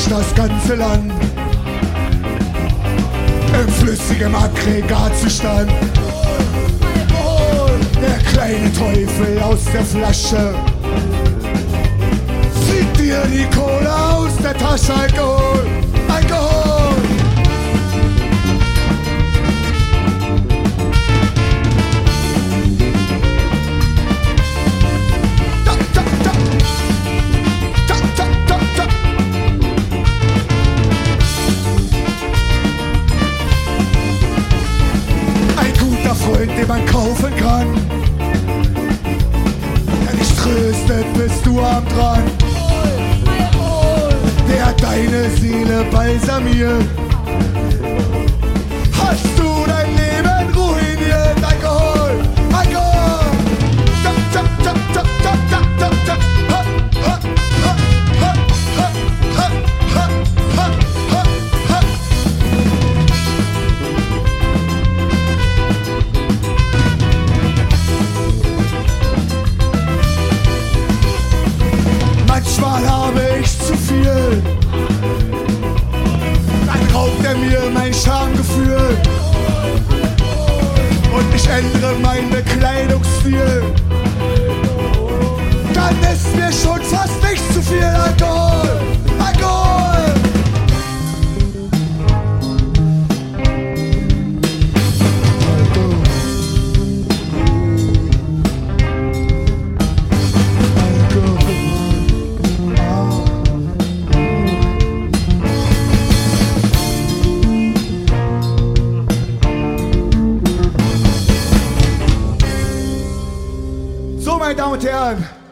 durch das ganze Land im flüssigem Aggregatzustand. Der kleine Teufel aus der Flasche zieht dir die Kohle aus der Tasche. Alkohol, Alkohol. Freund, den man kaufen kann, der dich tröstet, bist du am dran. Der hat deine Seele balsamiert. Hast du dein Leben ruiniert? Alkohol, Alkohol. Tap, tap, tap, tap, tap, tap, tap, tap. Ha, ha, ha, ha, ha, ha, ha, ha, ha, ha. Manchmal habe ich zu viel, dann raubt er mir mein Schamgefühl und ich ändere meinen Bekleidungsstil. Dann ist mir schon fast nicht zu viel Alkohol, Alkohol. So, meine Damen und Herren,